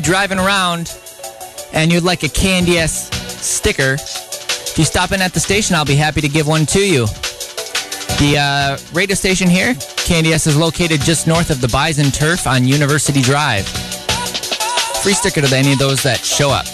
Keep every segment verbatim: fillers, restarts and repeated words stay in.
driving around and you'd like a K N D S sticker, if you stop in at the station, I'll be happy to give one to you. The uh, radio station here, K N D S, is located just north of the Bison Turf on University Drive. Free sticker to any of those that show up.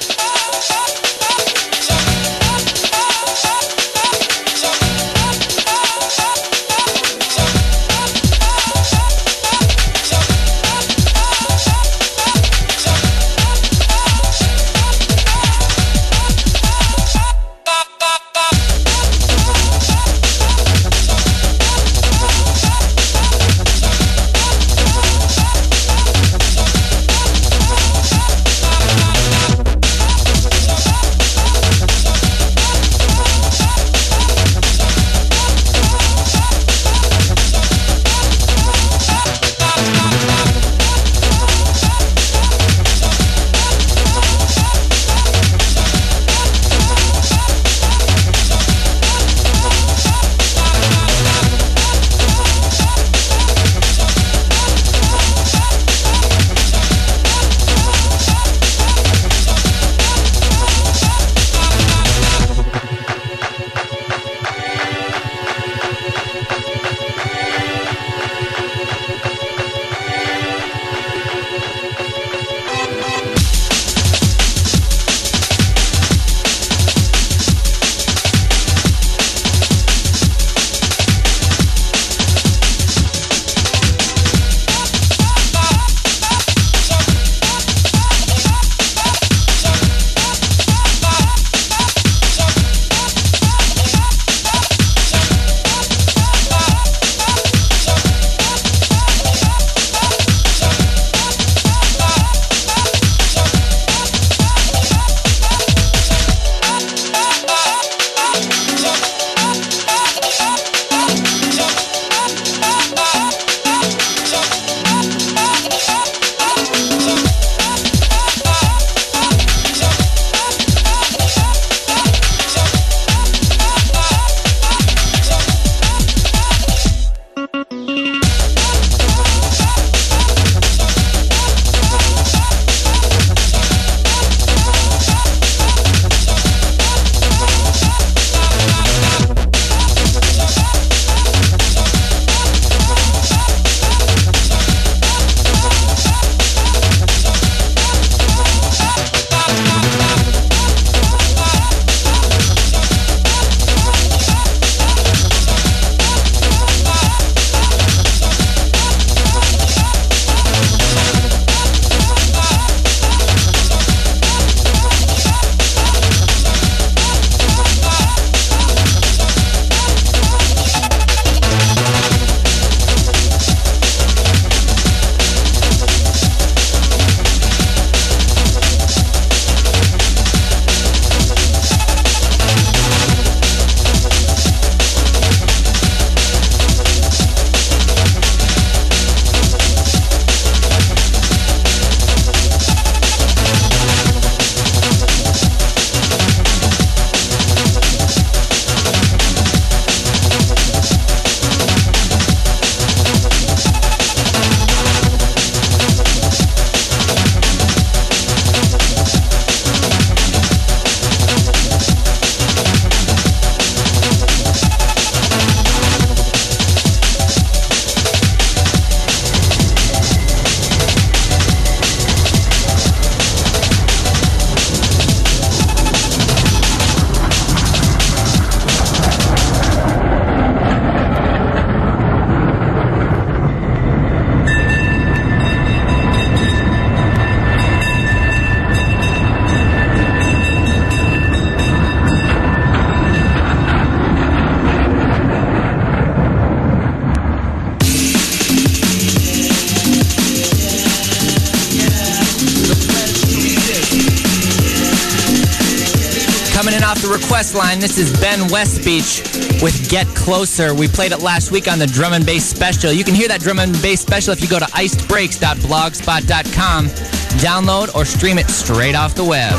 off the request line, this is Ben Westbeach with Get Closer. We played it last week on the Drum and Bass Special. You can hear that Drum and Bass Special if you go to iced breaks dot blogspot dot com. Download or stream it straight off the web.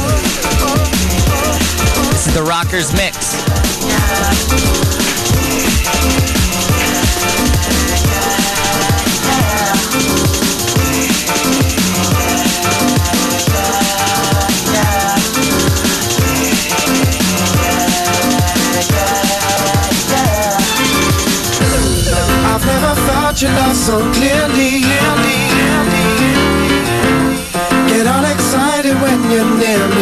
This is the Rockers Mix. Yeah.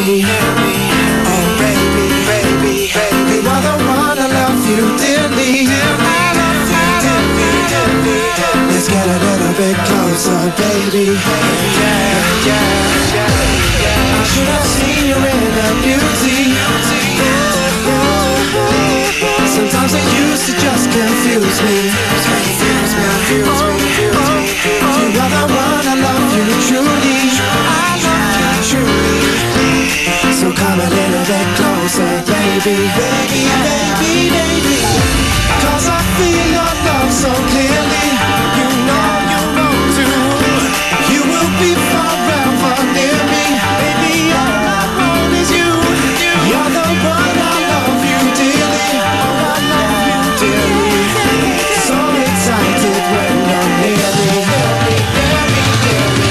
me. Oh baby, baby, baby, you are the one I love you dearly. I love you dearly, dearly. Let's get a little bit closer, baby. Yeah, yeah, yeah. I should have seen you in the beauty. Sometimes it used to just confuse me. Confuse me, confuse me, confuse me. You are the one I love you truly. I love you truly. So come a little bit closer, baby. Baby, baby, baby. Cause I feel your love so clearly. You know, you know too. You will be forever near me. Baby, all I want is you. You're the one I love you dearly. Oh, I love you dearly. So excited when you're near me. Near me, near me, near me.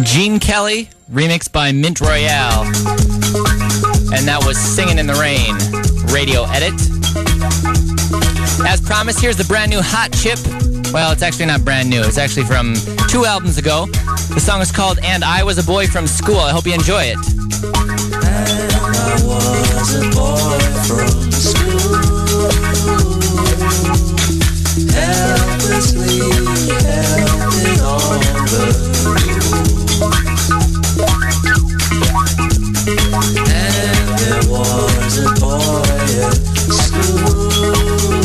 Gene Kelly, remixed by Mint Royale. And that was Singin' in the Rain, radio edit. As promised, here's the brand new Hot Chip. Well, it's actually not brand new. It's actually from two albums ago. The song is called And I Was a Boy from School. I hope you enjoy it. And I was a boy from school, helplessly helping all the rules. And there was a boy at school,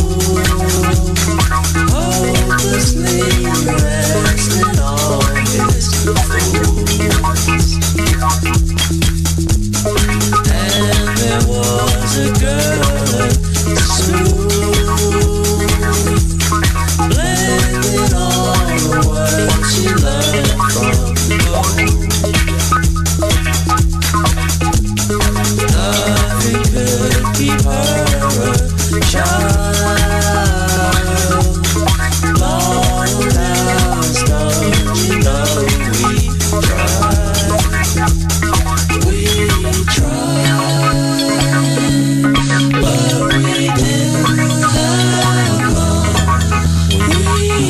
hopelessly resting on his fools. And there was a girl at school, blending all the words she learned from home. Nothing could keep her a child. Long hours, don't you know we tried. We tried, but we didn't have long. We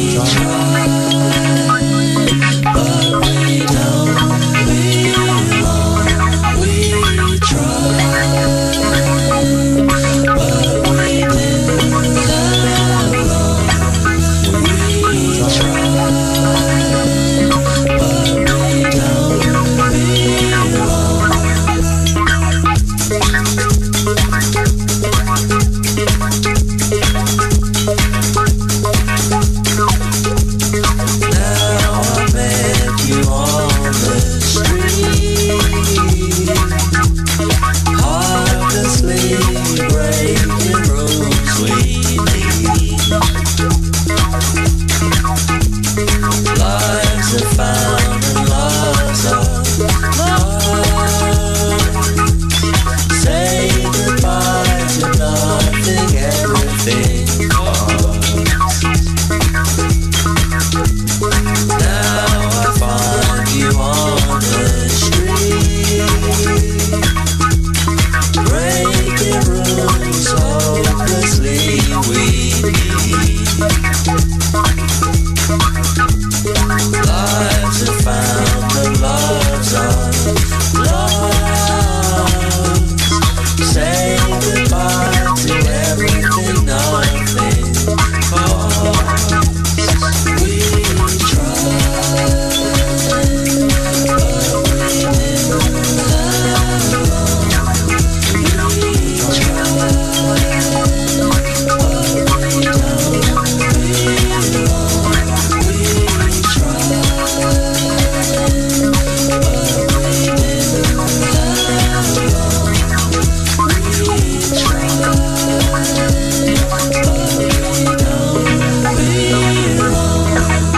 tried, but we don't belong. We tried, but we didn't have long. We tried, but we don't belong. Now I met you on the street, heartlessly breaking rules we need. Lives are found and loves are lost. Say goodbye to nothing, everything costs. Now I find you on the street, breaking rules hopelessly we need. Lives are found and loves are lost. Say goodbye to everything, nothing costs. We tried, but we didn't have long. We tried, but we don't belong. We tried, but we didn't have long. We tried, but we don't belong.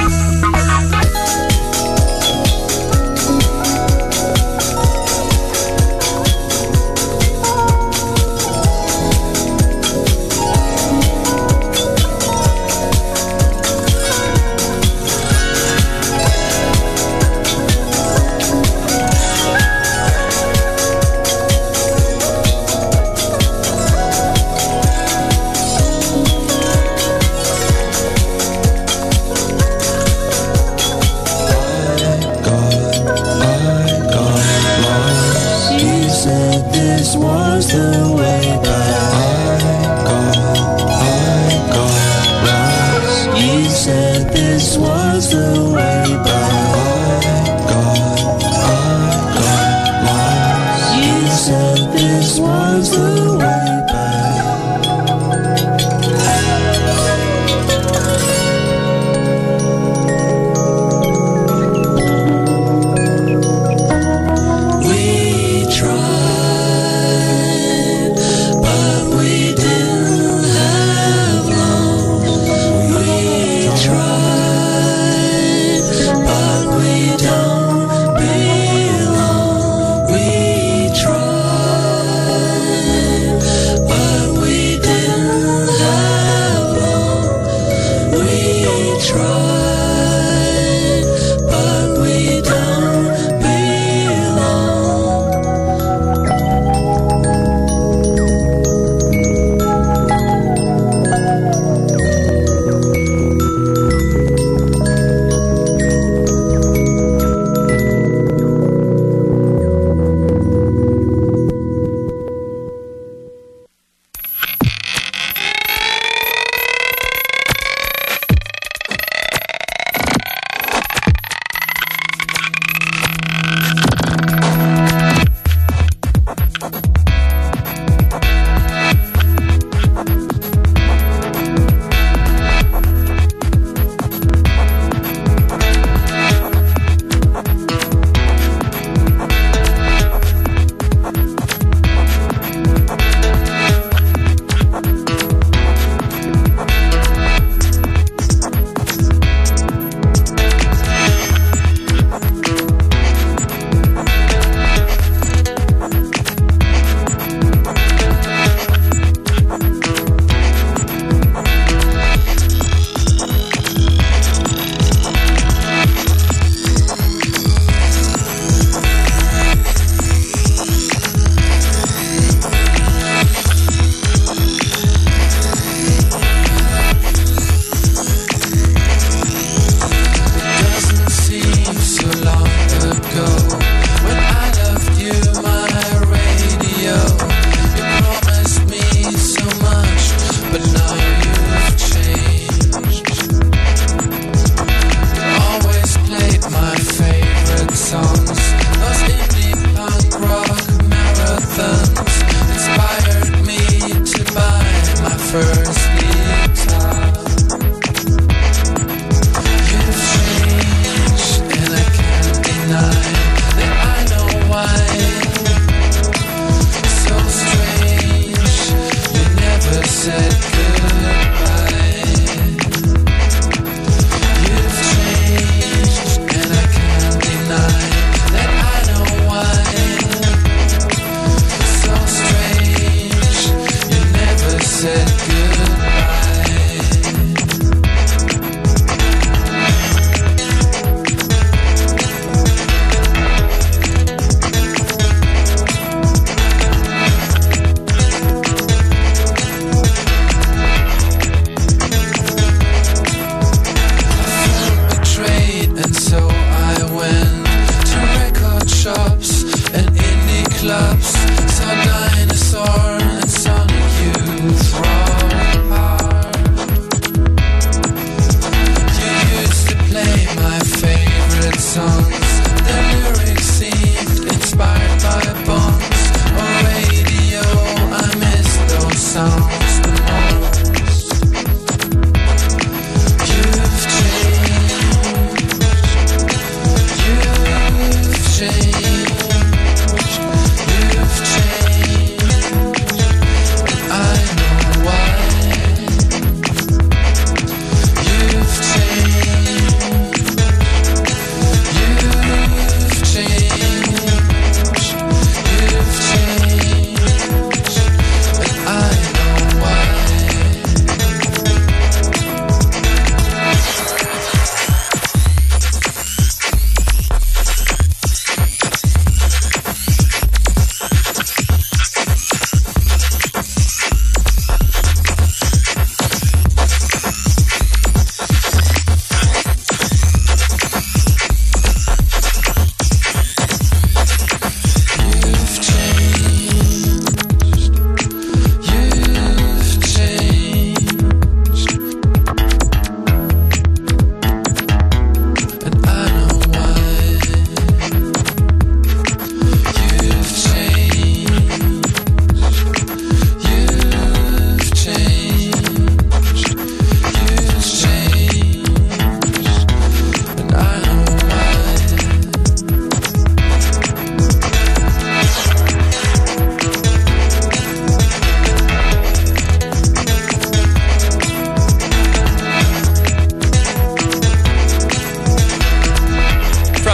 You said this was the way back. I got, I got lost. You said this was the way back. I got, I got lost. You said this was the way back. We tried, but we didn't have long. We tried,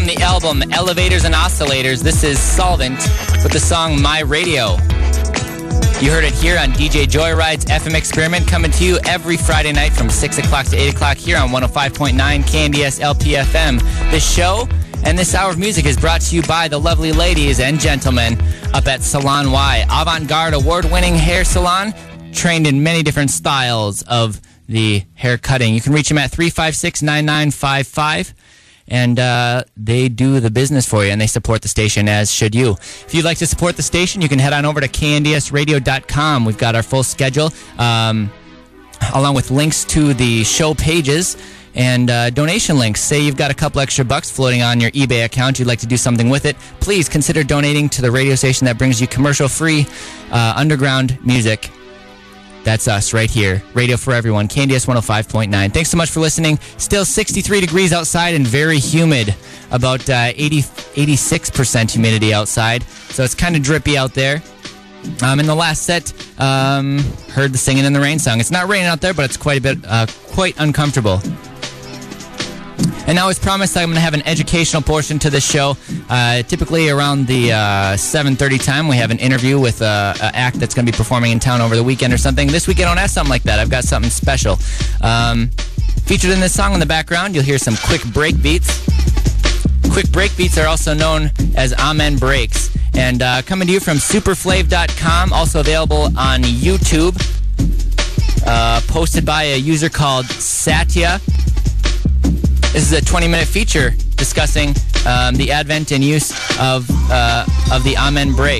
From the album Elevators and Oscillators, this is Solvent with the song My Radio. You heard it here on D J Joyride's F M Experiment, coming to you every Friday night from six o'clock to eight o'clock here on one oh five point nine K N D S L P F M. This show and this hour of music is brought to you by the lovely ladies and gentlemen up at Salon Y, avant-garde award-winning hair salon, trained in many different styles of the hair cutting. You can reach them at three five six, nine nine five five. And uh, they do the business for you, and they support the station, as should you. If you'd like to support the station, you can head on over to K N D S radio dot com. We've got our full schedule, um, along with links to the show pages and uh, donation links. Say you've got a couple extra bucks floating on your eBay account, you'd like to do something with it, please consider donating to the radio station that brings you commercial-free uh, underground music. That's us right here. Radio for everyone. K N D S one oh five point nine. Thanks so much for listening. Still sixty-three degrees outside and very humid. About uh, eighty, eighty-six percent humidity outside. So it's kind of drippy out there. Um, in the last set, um, heard the Singing in the Rain song. It's not raining out there, but it's quite a bit, uh, quite uncomfortable. And now, as promised, I'm going to have an educational portion to this show. Uh, typically around the uh, seven thirty time, we have an interview with uh, an act that's going to be performing in town over the weekend or something. This week, I don't have something like that. I've got something special. Um, featured in this song in the background, you'll hear some quick break beats. Quick break beats are also known as Amen Breaks. And uh, coming to you from superflave dot com, also available on YouTube. Uh, posted by a user called Satya. This is a twenty-minute feature discussing um, the advent and use of uh, of the Amen break.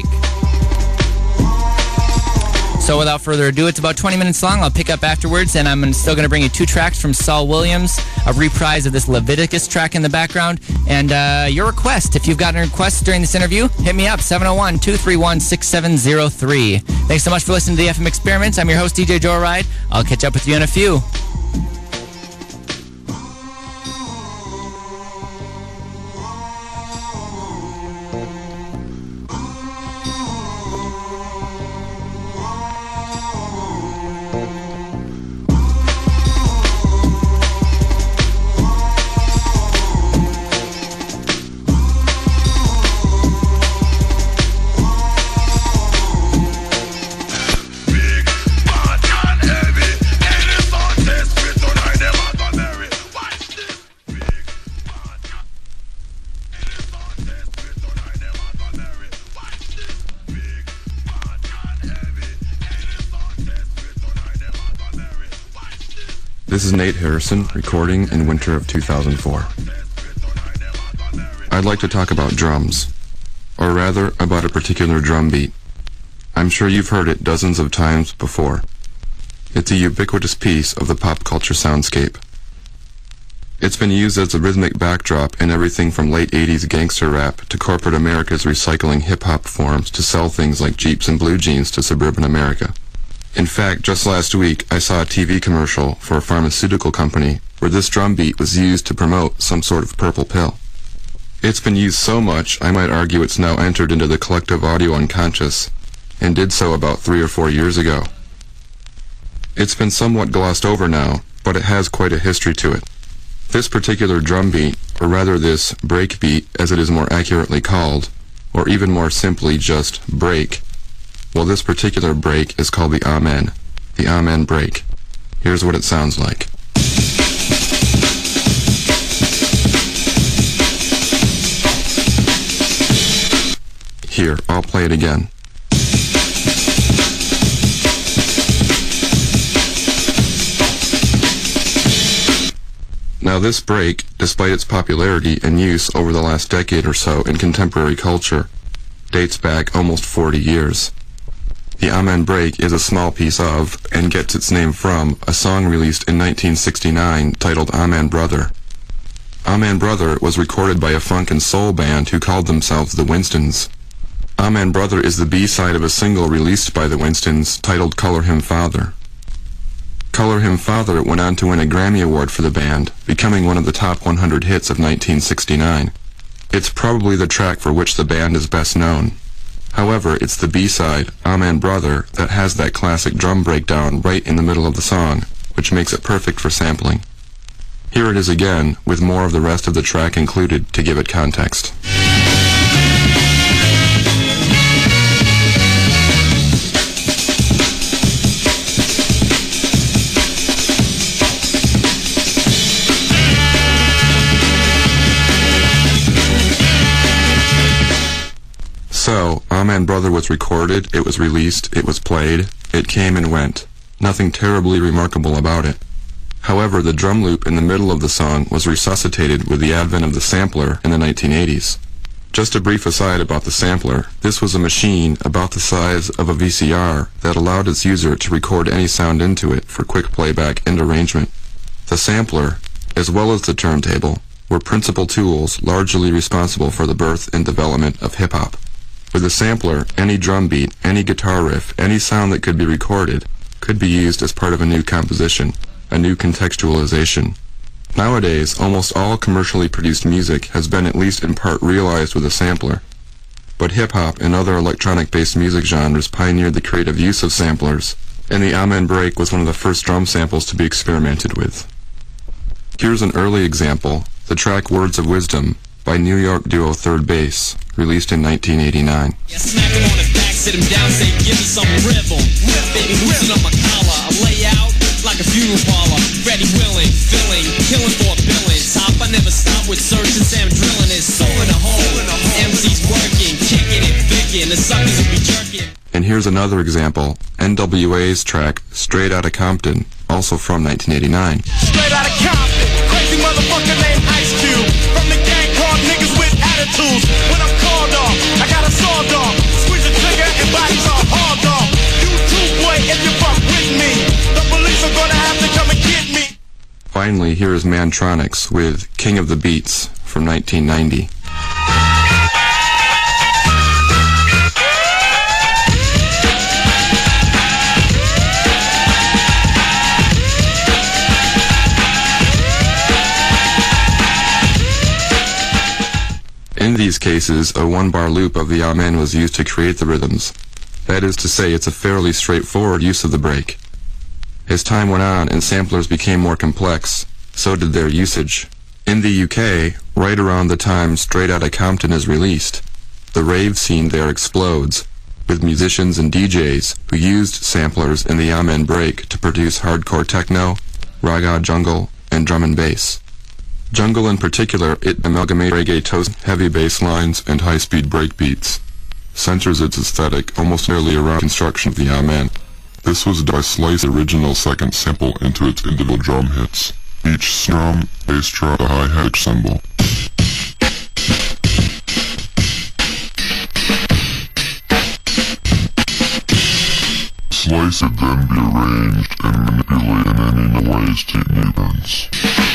So without further ado, it's about twenty minutes long. I'll pick up afterwards, and I'm still going to bring you two tracks from Saul Williams, a reprise of this Leviticus track in the background, and uh, your request. If you've got any requests during this interview, hit me up, seven oh one, two three one, six seven oh three. Thanks so much for listening to the F M Experiments. I'm your host, D J Joyride. I'll catch up with you in a few. This is Nate Harrison, recording in winter of two thousand four. I'd like to talk about drums, or rather, about a particular drum beat. I'm sure you've heard it dozens of times before. It's a ubiquitous piece of the pop culture soundscape. It's been used as a rhythmic backdrop in everything from late eighties gangster rap to corporate America's recycling hip-hop forms to sell things like Jeeps and blue jeans to suburban America. In fact, just last week, I saw a T V commercial for a pharmaceutical company where this drum beat was used to promote some sort of purple pill. It's been used so much, I might argue it's now entered into the collective audio unconscious, and did so about three or four years ago. It's been somewhat glossed over now, but it has quite a history to it. This particular drum beat, or rather this break beat as it is more accurately called, or even more simply just break, well, this particular break is called the Amen, the Amen break. Here's what it sounds like. Here, I'll play it again. Now this break, despite its popularity and use over the last decade or so in contemporary culture, dates back almost forty years. The Amen break is a small piece of, and gets its name from, a song released in nineteen sixty-nine titled Amen Brother. Amen Brother was recorded by a funk and soul band who called themselves the Winstons. Amen Brother is the B-side of a single released by the Winstons titled Color Him Father. Color Him Father went on to win a Grammy Award for the band, becoming one of the top one hundred hits of nineteen sixty-nine. It's probably the track for which the band is best known. However, it's the B-side, Amen Brother, that has that classic drum breakdown right in the middle of the song, which makes it perfect for sampling. Here it is again, with more of the rest of the track included to give it context. So, Amen Brother was recorded, it was released, it was played, it came and went. Nothing terribly remarkable about it. However, the drum loop in the middle of the song was resuscitated with the advent of the sampler in the nineteen eighties. Just a brief aside about the sampler, this was a machine about the size of a V C R that allowed its user to record any sound into it for quick playback and arrangement. The sampler, as well as the turntable, were principal tools largely responsible for the birth and development of hip-hop. With a sampler, any drum beat, any guitar riff, any sound that could be recorded, could be used as part of a new composition, a new contextualization. Nowadays, almost all commercially produced music has been at least in part realized with a sampler. But hip-hop and other electronic-based music genres pioneered the creative use of samplers, and the Amen break was one of the first drum samples to be experimented with. Here's an early example, the track Words of Wisdom, by New York duo Third Bass, released in nineteen eighty-nine. Yeah, smack him on his back, sit him down, say, give me some rhythm. Baby, loosen up my collar. I lay out like a funeral parlor. Ready, willing, filling, killing for a billion. Top, I never stop with searching, Sam drilling his soul in a hole. M C's working, kicking it, vicking. The suckers will be jerking. And here's another example, N W A's track Straight Outta Compton, also from nineteen eighty-nine. Straight outta Compton, crazy motherfucker named Ice Cube. From the gang called niggas with attitudes. When I'm called off, I got a sawed off. Squeeze the trigger and bodies are hauled off. You too, boy, if you fuck with me. The police are gonna have to come and get me. Finally, here is Mantronix with King of the Beats from nineteen ninety. In these cases, a one-bar loop of the Amen was used to create the rhythms. That is to say, it's a fairly straightforward use of the break. As time went on and samplers became more complex, so did their usage. In the U K, right around the time Straight Outta Compton is released, the rave scene there explodes, with musicians and D Js who used samplers in the Amen break to produce hardcore techno, raga jungle, and drum and bass. Jungle in particular, it amalgamates reggaeton, heavy bass lines, and high-speed breakbeats. Centers its aesthetic almost nearly around construction of the Amen. This was done by Slice's original second sample into its individual drum hits. Each strum, bass drum, a hi-hat cymbal. Slice would then be arranged and manipulated in any ways to new turns.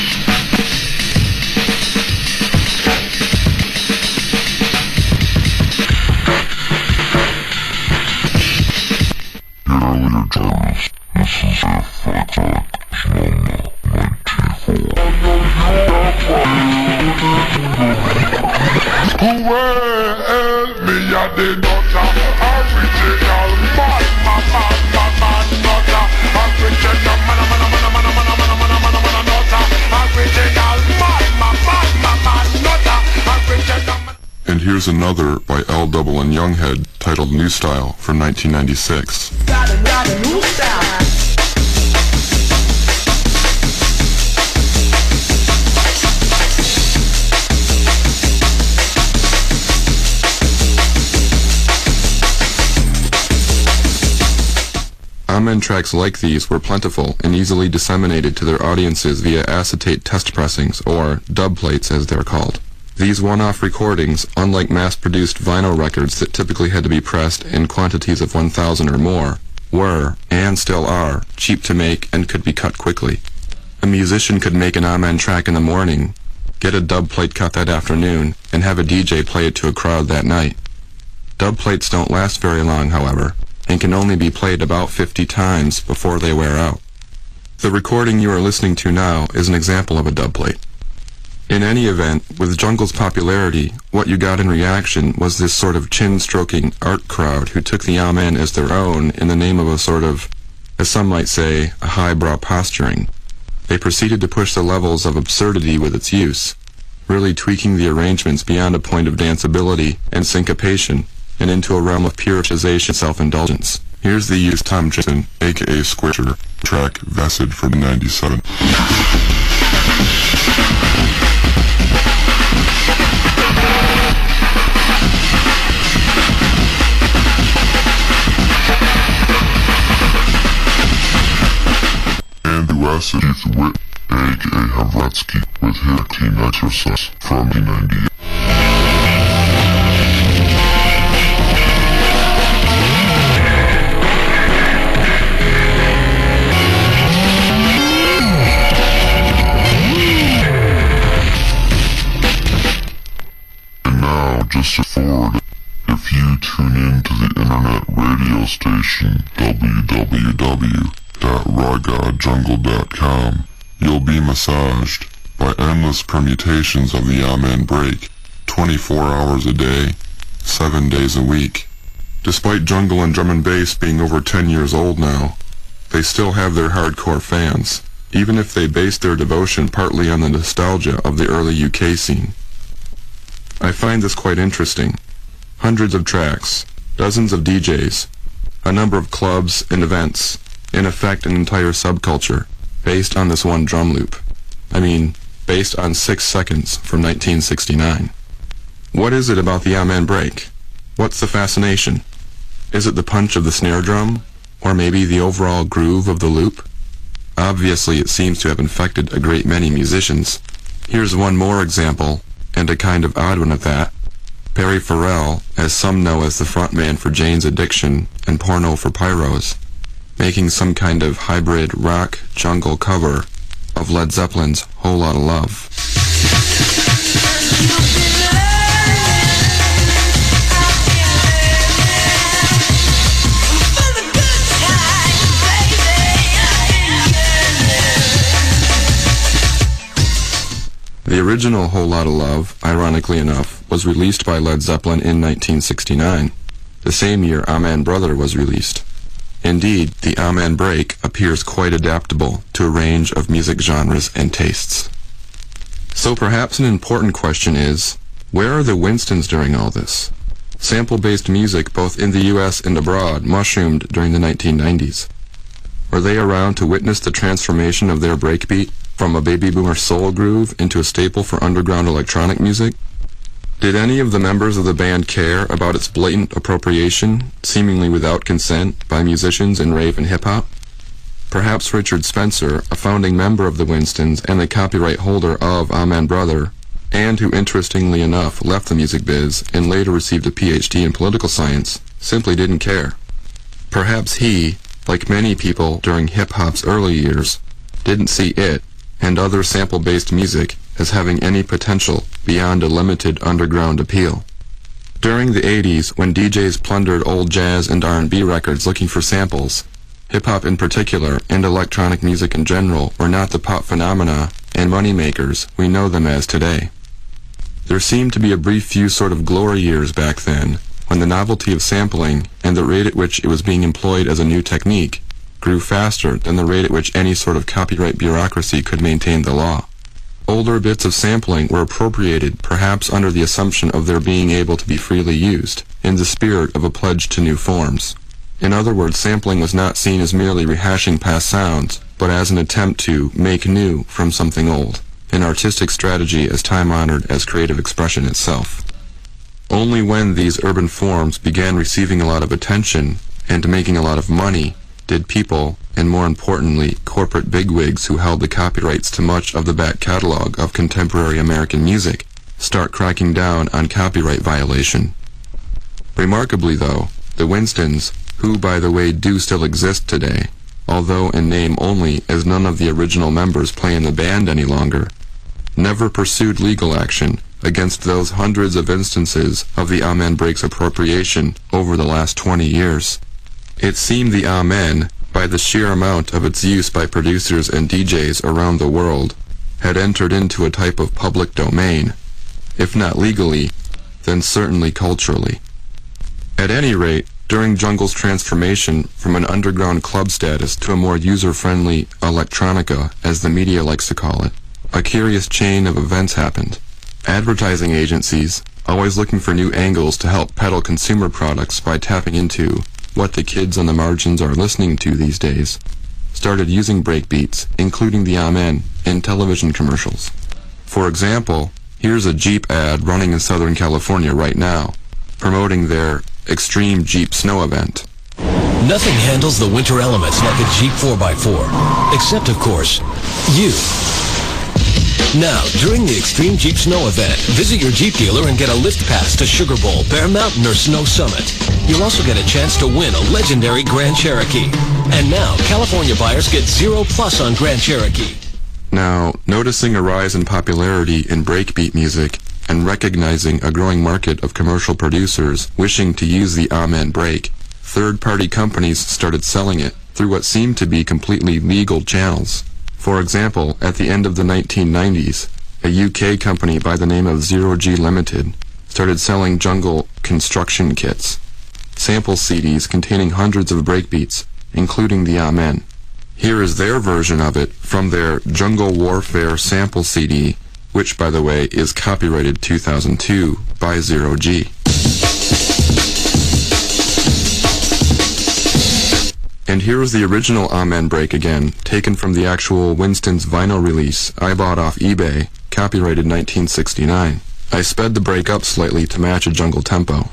Earlier drums, this is a Fat number ninety-four. Well, me a the nutter, original man, man, man, man, man, nutter, original man, man, man, man, man, man, man, man, man, man, nutter, original man, man, man, man, man, nutter, original man. And here's another by L Double and Younghead titled New Style from nineteen ninety-six. Got a, got a new style. Amen tracks like these were plentiful and easily disseminated to their audiences via acetate test pressings, or dub plates as they're called. These one-off recordings, unlike mass-produced vinyl records that typically had to be pressed in quantities of one thousand or more, were, and still are, cheap to make and could be cut quickly. A musician could make an Amen track in the morning, get a dub plate cut that afternoon, and have a D J play it to a crowd that night. Dub plates don't last very long, however, and can only be played about fifty times before they wear out. The recording you are listening to now is an example of a dub plate. In any event, with Jungle's popularity, what you got in reaction was this sort of chin-stroking art crowd who took the Amen as their own in the name of a sort of, as some might say, a highbrow posturing. they proceeded to push the levels of absurdity with its use, really tweaking the arrangements beyond a point of danceability and syncopation, and into a realm of puritization self-indulgence. Here's the use Tom Jason, aka Squisher, track Vested from ninety-seven. And the acid Keith Witt, aka Havretsky, with his Team Exercise from ninety-eight. Just a forward, if you tune in to the internet radio station w w w dot raga jungle dot com, you'll be massaged by endless permutations of the Amen break, twenty-four hours a day, seven days a week. Despite jungle and drum and bass being over ten years old now, they still have their hardcore fans, even if they base their devotion partly on the nostalgia of the early U K scene. I find this quite interesting. Hundreds of tracks, dozens of D Js, a number of clubs and events, in effect an entire subculture, based on this one drum loop. I mean, based on six seconds from nineteen sixty-nine. What is it about the Amen break? What's the fascination? Is it the punch of the snare drum? Or maybe the overall groove of the loop? Obviously it seems to have infected a great many musicians. Here's one more example, and a kind of odd one at that. Perry Farrell, as some know as the frontman for Jane's Addiction and Porno for Pyros, making some kind of hybrid rock jungle cover of Led Zeppelin's Whole Lotta Love. The original Whole Lotta Love, ironically enough, was released by Led Zeppelin in nineteen sixty-nine, the same year Amen Brother was released. Indeed, the Amen break appears quite adaptable to a range of music genres and tastes. So perhaps an important question is, where are the Winstons during all this? Sample-based music both in the U S and abroad mushroomed during the nineteen nineties. Were they around to witness the transformation of their breakbeat from a baby boomer soul groove into a staple for underground electronic music? Did any of the members of the band care about its blatant appropriation, seemingly without consent, by musicians in rave and hip-hop? Perhaps Richard Spencer, a founding member of the Winstons and the copyright holder of Amen Brother, and who interestingly enough left the music biz and later received a P H D in political science, simply didn't care. Perhaps he, like many people during hip-hop's early years, didn't see it and other sample-based music as having any potential beyond a limited underground appeal. During the eighties, when D Js plundered old jazz and R and B records looking for samples, hip-hop in particular and electronic music in general were not the pop phenomena and moneymakers we know them as today. There seemed to be a brief few sort of glory years back then, when the novelty of sampling and the rate at which it was being employed as a new technique grew faster than the rate at which any sort of copyright bureaucracy could maintain the law. Older bits of sampling were appropriated perhaps under the assumption of their being able to be freely used, in the spirit of a pledge to new forms. In other words, sampling was not seen as merely rehashing past sounds, but as an attempt to make new from something old, an artistic strategy as time-honored as creative expression itself. Only when these urban forms began receiving a lot of attention and making a lot of money did people, and more importantly, corporate bigwigs who held the copyrights to much of the back catalog of contemporary American music, start cracking down on copyright violation. Remarkably, though, the Winstons, who by the way do still exist today, although in name only as none of the original members play in the band any longer, never pursued legal action against those hundreds of instances of the Amen break's appropriation over the last twenty years. It seemed the Amen, by the sheer amount of its use by producers and D Js around the world, had entered into a type of public domain, if not legally, then certainly culturally. At any rate, during Jungle's transformation from an underground club status to a more user-friendly electronica, as the media likes to call it, a curious chain of events happened. Advertising agencies, always looking for new angles to help peddle consumer products by tapping into what the kids on the margins are listening to these days, started using breakbeats, including the Amen, in television commercials. For example, here's a Jeep ad running in Southern California right now, promoting their Extreme Jeep Snow event. Nothing handles the winter elements like a Jeep four by four, except, of course, you. Now, during the Extreme Jeep Snow event, visit your Jeep dealer and get a lift pass to Sugar Bowl, Bear Mountain, or Snow Summit. You'll also get a chance to win a legendary Grand Cherokee. And now, California buyers get zero plus on Grand Cherokee. Now, noticing a rise in popularity in breakbeat music and recognizing a growing market of commercial producers wishing to use the Amen break, third-party companies started selling it through what seemed to be completely legal channels. For example, at the end of the nineteen nineties, a U K company by the name of Zero G Limited started selling Jungle construction kits, sample C Ds containing hundreds of breakbeats, including the Amen. Here is their version of it from their Jungle Warfare sample C D, which, by the way, is copyrighted two thousand two by Zero G. And here is the original Amen break again, taken from the actual Winston's vinyl release I bought off eBay, copyrighted nineteen sixty-nine. I sped the break up slightly to match a jungle tempo.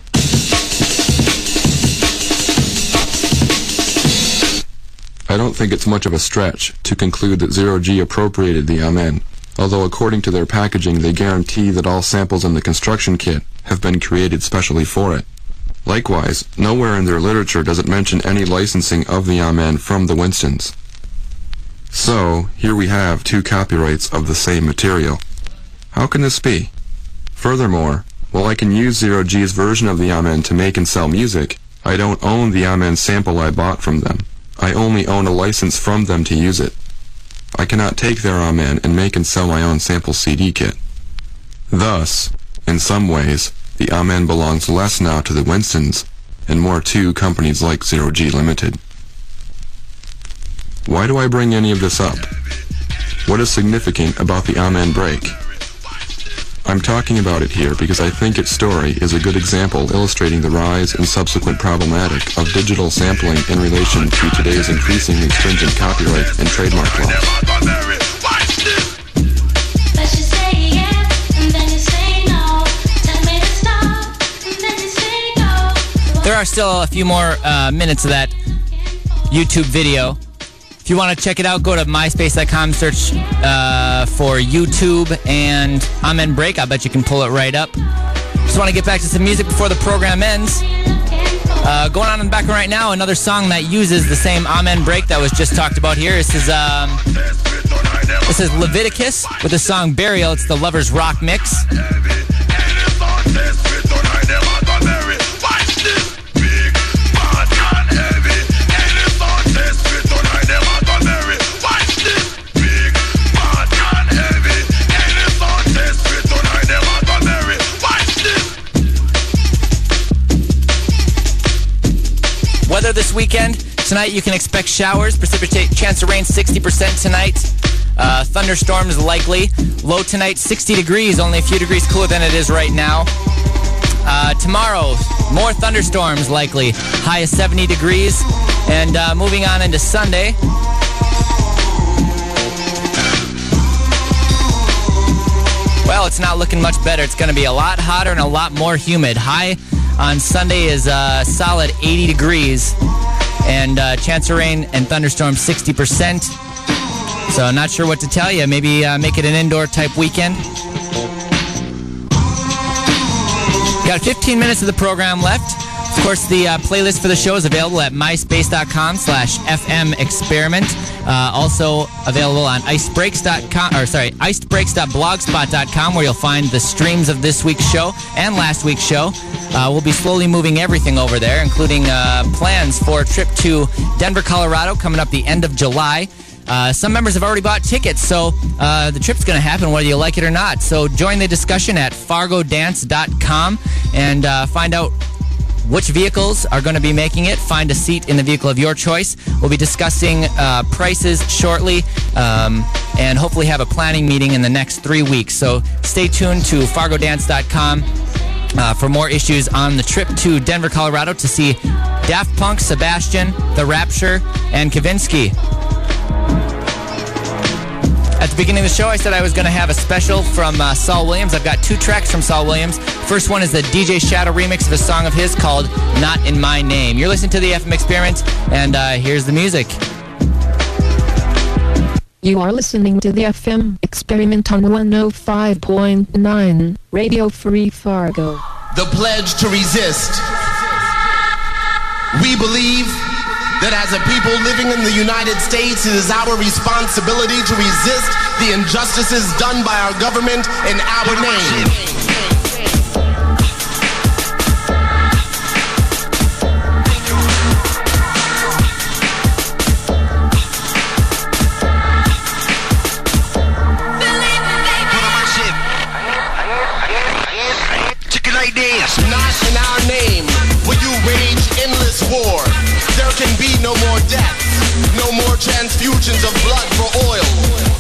I don't think it's much of a stretch to conclude that Zero G appropriated the Amen, although according to their packaging they guarantee that all samples in the construction kit have been created specially for it. Likewise, nowhere in their literature does it mention any licensing of the Amen from the Winstons. So, here we have two copyrights of the same material. How can this be? Furthermore, while I can use Zero G's version of the Amen to make and sell music, I don't own the Amen sample I bought from them. I only own a license from them to use it. I cannot take their Amen and make and sell my own sample C D kit. Thus, in some ways, the Amen belongs less now to the Winstons and more to companies like Zero G Limited. Why do I bring any of this up? What is significant about the Amen break? I'm talking about it here because I think its story is a good example illustrating the rise and subsequent problematic of digital sampling in relation to today's increasingly stringent copyright and trademark laws. There are still a few more uh, minutes of that YouTube video. If you want to check it out, go to myspace dot com, search uh, for YouTube and Amen Break. I bet you can pull it right up. Just want to get back to some music before the program ends. Uh, going on in the background right now, another song that uses the same Amen Break that was just talked about here. This is um, this is Leviticus with the song Burial. It's the Lovers Rock mix. Weather this weekend. Tonight you can expect showers, precipitate, chance of rain sixty percent tonight. Uh, thunderstorms likely. Low tonight sixty degrees, only a few degrees cooler than it is right now. Uh, tomorrow, more thunderstorms likely. High of seventy degrees. And uh, moving on into Sunday. Well, it's not looking much better. It's going to be a lot hotter and a lot more humid. High on Sunday is a uh, solid eighty degrees, and uh, chance of rain and thunderstorms sixty percent. So I'm not sure what to tell you. Maybe uh, make it an indoor type weekend. Got fifteen minutes of the program left. Of course, the uh, playlist for the show is available at myspace dot com slash F M experiment. Uh, also available on icebreaks dot com, or sorry, icebreaks dot blogspot dot com, where you'll find the streams of this week's show and last week's show. Uh, we'll be slowly moving everything over there, including uh, plans for a trip to Denver, Colorado, coming up the end of July. Uh, some members have already bought tickets, so uh, the trip's going to happen whether you like it or not. So join the discussion at fargo dance dot com and uh, find out which vehicles are going to be making it. Find a seat in the vehicle of your choice. We'll be discussing uh, prices shortly um, and hopefully have a planning meeting in the next three weeks. So stay tuned to fargo dance dot com uh, for more issues on the trip to Denver, Colorado to see Daft Punk, Sebastian, The Rapture, and Kavinsky. At the beginning of the show, I said I was going to have a special from uh, Saul Williams. I've got two tracks from Saul Williams. First one is the D J Shadow remix of a song of his called Not In My Name. You're listening to the F M Experiment, and uh, here's the music. You are listening to the F M Experiment on one oh five point nine Radio Free Fargo. The pledge to resist. We believe that as a people living in the United States, it is our responsibility to resist the injustices done by our government in our name. Not in our name will you wage endless war. There can be no more deaths, no more transfusions of blood for oil.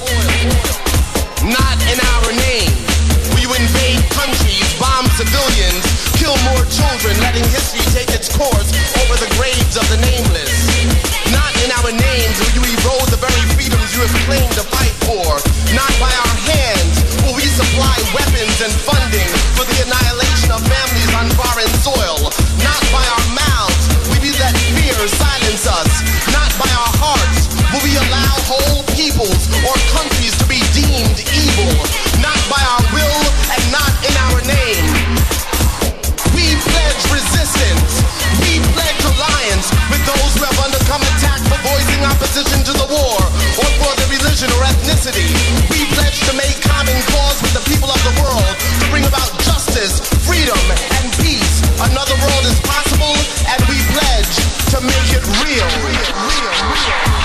Not in our name will you invade countries, bomb civilians, kill more children, letting history take its course over the graves of the nameless. Not in our names will you erode the very freedoms you have claimed to fight for. Not by our hands will we supply weapons and funding for the annihilation of families on foreign soil. Not by our mouths will we let fear silence us. Not by our hearts will we allow whole peoples or countries to be deemed evil. Not by our will and not in our name. We pledge resistance. We pledge alliance with those who have undergone attack for voicing opposition to the war or for their religion or ethnicity. We pledge to make common cause with the people of the world to bring about justice, freedom, and peace. Another world is possible, and we pledge to make it real. real, real, real.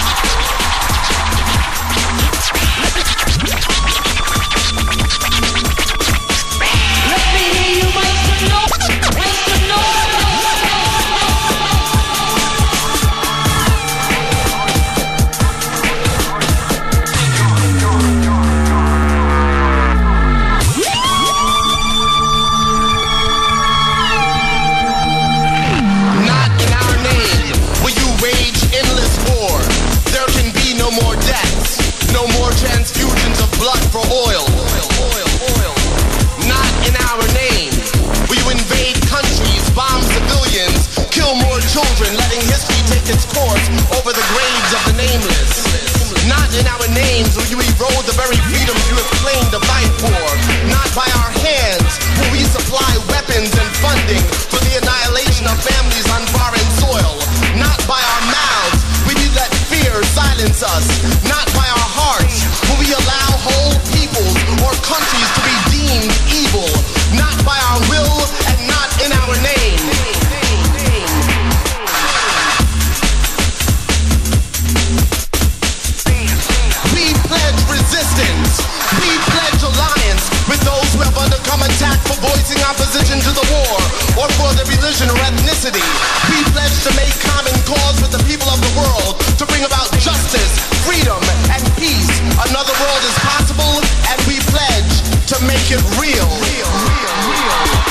Transfusions of blood for oil. Oil, oil, oil. Not in our name will you invade countries, bomb civilians, kill more children, letting history take its course over the graves of the nameless. Not in our names will you erode the very freedoms you have claimed to fight for. Not by our hands will we supply weapons and funding for the annihilation of families on foreign soil. Not by our mouths will we let fear silence us. Not by our hearts will we allow whole peoples or countries to be deemed evil. Not by our will and not in our name. We pledge resistance. We pledge alliance with those who have undergone attack for voicing opposition to the war or for their religion or ethnicity. We pledge to make common cause with the people of the world to bring about justice, freedom, and peace. Another world is possible, and we pledge to make it real. real, real, real.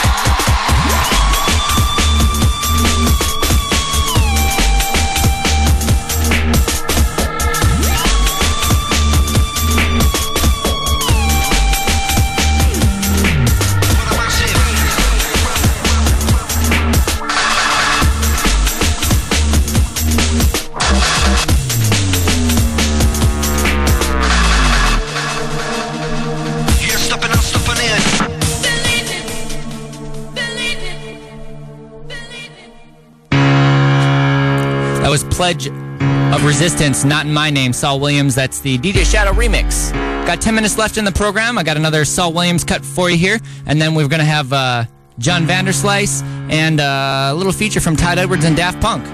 Was Pledge of Resistance, Not in My Name, Saul Williams. That's the D J Shadow remix. Got ten minutes left in the program. I got another Saul Williams cut for you here, and then we're going to have uh, John Vanderslice and uh, a little feature from Todd Edwards and Daft Punk.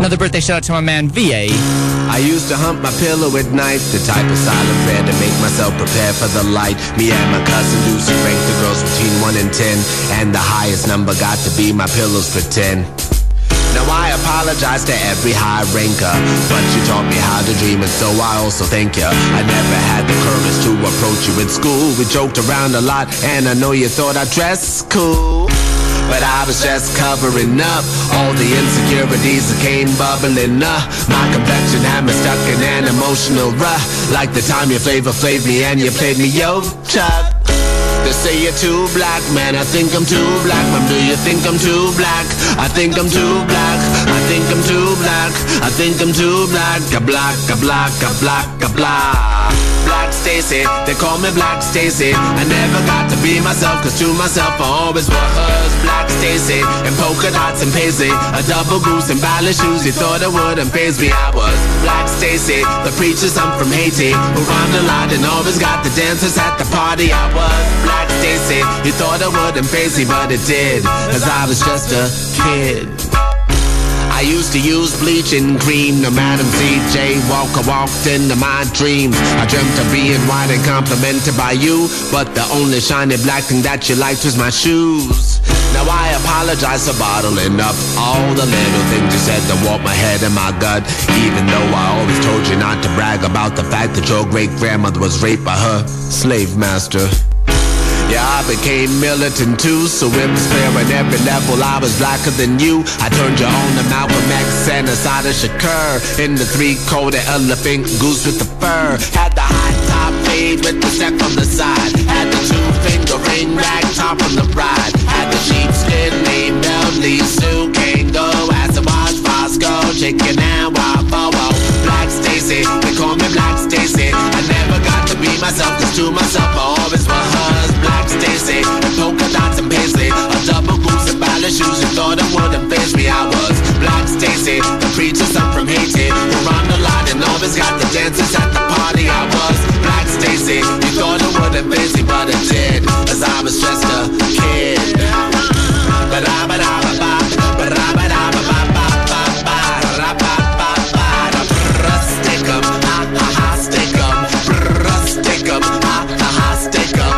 Another birthday shout out to my man V A. I used to hump my pillow at night, the type of silent prayer to make myself prepare for the light. Me and my cousin Lucy ranked the girls between one and ten, and the highest number got to be my pillows for ten. Now I apologize to every high ranker, but you taught me how to dream, and so I also thank you. I never had the courage to approach you in school. We joked around a lot, and I know you thought I dressed cool, but I was just covering up all the insecurities that came bubbling up. My complexion had me stuck in an emotional rut, like the time you flavor flaved me and you played me yo Chuck. They say you're too black, man, I think I'm too black. Mom, do you think I'm too black? I think I'm too black. I think I'm too black. I think I'm too black. A black, a black, a black, a black. Black Stacy, they call me Black Stacy. I never got to be myself, cause to myself I always was Black Stacy. And polka dots and paisley, a double goose and ballet shoes. You thought it wouldn't phase me. I was Black Stacy, the preacher son from Haiti, who rhymed a lot and always got the dancers at the party. I was Black Stacy, you thought it wouldn't phase me, but it did, cause I was just a kid. I used to use bleaching cream. No Madam C J Walker walked into my dreams. I dreamt of being white and complimented by you, but the only shiny black thing that you liked was my shoes. Now I apologize for bottling up all the little things you said that warped my head and my gut, even though I always told you not to brag about the fact that your great-grandmother was raped by her slave master. Yeah, I became militant too, so in despair at every level I was blacker than you. I turned you on to Malcolm X and Assata Shakur, in the three-quarter elephant goose with the fur. Had the high top fade with the step on the side, had the two-finger ring rag top on the ride, had the sheepskin name Bell Lee Sue Kango, as I watch Fosco, chicken and waffle. Black Stacy, they call me Black Stacy. I never got to be myself, cause to myself I always was Black Stacy, and polka dots and paisley, a double goose and ballet shoes. You thought it wouldn't phase me. I was Black Stacy, the preacher son from Haiti, who rhymed a lot and always got the dancers at the party. I was Black Stacy, you thought it wouldn't phase me, but it did, cause I was just a kid. Ba-da-ba-da-ba-ba, ba-da-ba-da-ba-ba-ba, ba-da-ba-ba-ba-ba, stick 'em, ha-ha-ha, stick 'em, stick 'em, ha-ha-ha, stick 'em.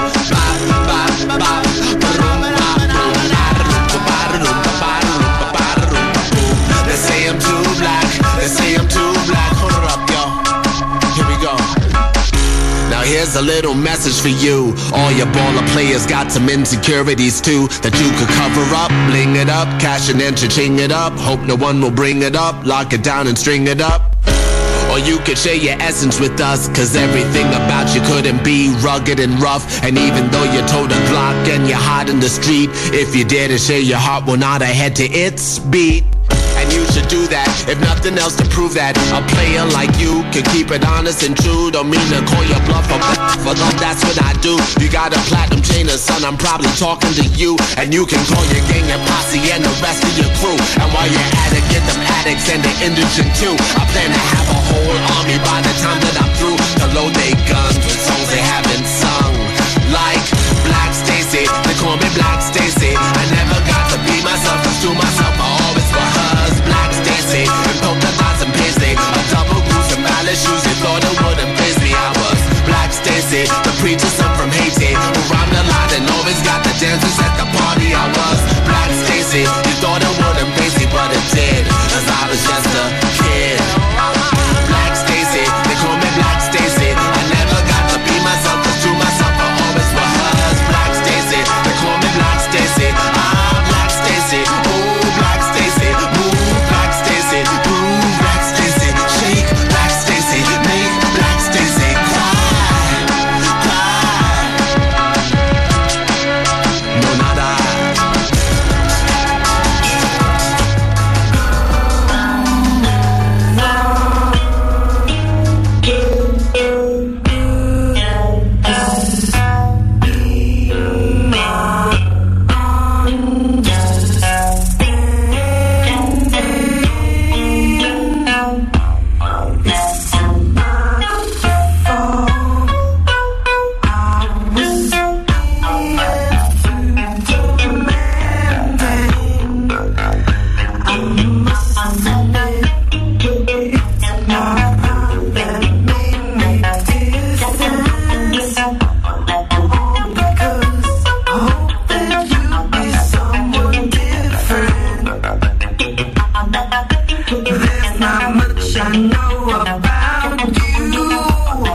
They say I'm too black, they say I'm too black. Hold it up, yo. Here we go. Now here's a little message for you. All your baller players got some insecurities too, that you could cover up, bling it up, cash and interching it up. Hope no one will bring it up, lock it down and string it up. Or you could share your essence with us, cause everything about you couldn't be rugged and rough. And even though you told a Glock and you're hot in the street, if you dare to share your heart, we'll nod our head to its beat. And you should do that, if nothing else, to prove that a player like you can keep it honest and true. Don't mean to call your bluff, but that's what I do. You got a platinum chain, and son, I'm probably talking to you. And you can call your gang and posse and the rest of your crew. And while you're at it, get them addicts and the indigent too. I plan to have a whole army by the time that I'm through, to load their guns with songs they haven't sung. Like Black Stacy, they call me Black Stacy. I never got to be myself, cause to myself I always was Black Stacy, and polka dots and paisley, a double goose and ballet shoes. You thought it wouldn't phase me. I was Black Stacy, the preacher son from Haiti, who rhymed a lot and always got the dancers at the party. I was Black Stacy, you thought it wouldn't me, but it did, cause I was just a kid. Black Stacy, they call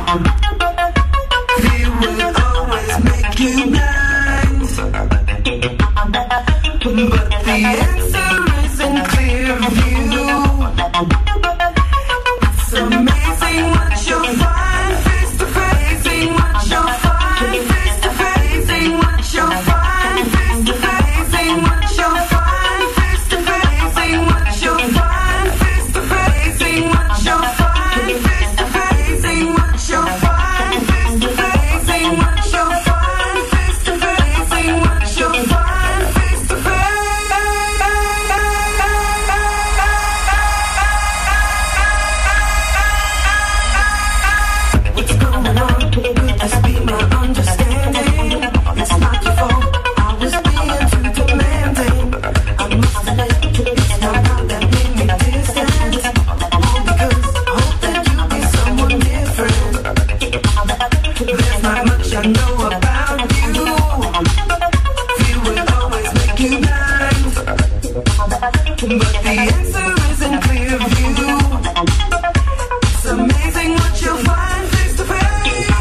Fear will always make you blind, but the answer is in clear view. It's amazing what you'll find face to face. Amazing what you'll find face to face. Amazing what you'll find face to face. Amazing what you'll find face to face. Amazing what you'll find face to face. Amazing what you'll find face to face. Amazing what you'll find face to face. Amazing what you'll find face to face. Amazing what you'll find face to face. What's going on? Could this be my understanding? It's not your fault. I was being too demanding. I must admit, it's not how that made me distant. All because I hope that you'll be someone different. There's not much I know about you. Fear will always make you blind, but the answer is in clear view. It's amazing what you'll find face to face.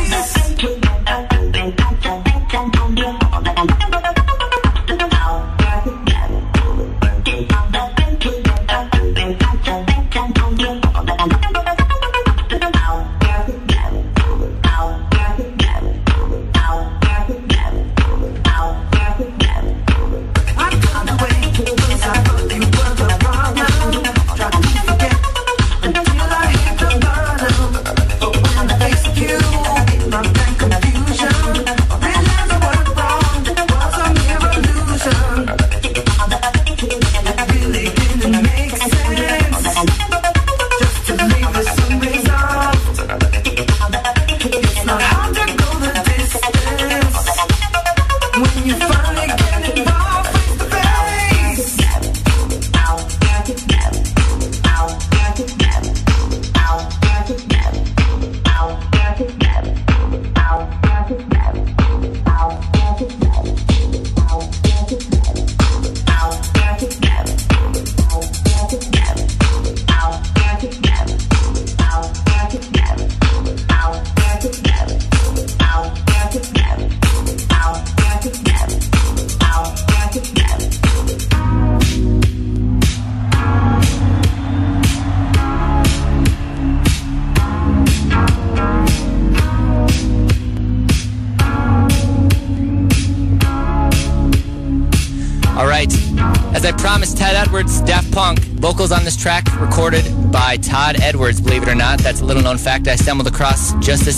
I've gone away because I thought you were the problem. Tried to forget until I hit the bottom. But when I faced you in my blank confusion, I realized I was wrong. It was a mere illusion. It really didn't make sense just to leave this unresolved. It's not hard to go the distance when you finally get involved face to face. All right. As I promised, Ted Edwards, Daft Punk. Vocals on this track recorded by Todd Edwards, believe it or not. That's a little known fact I stumbled across just this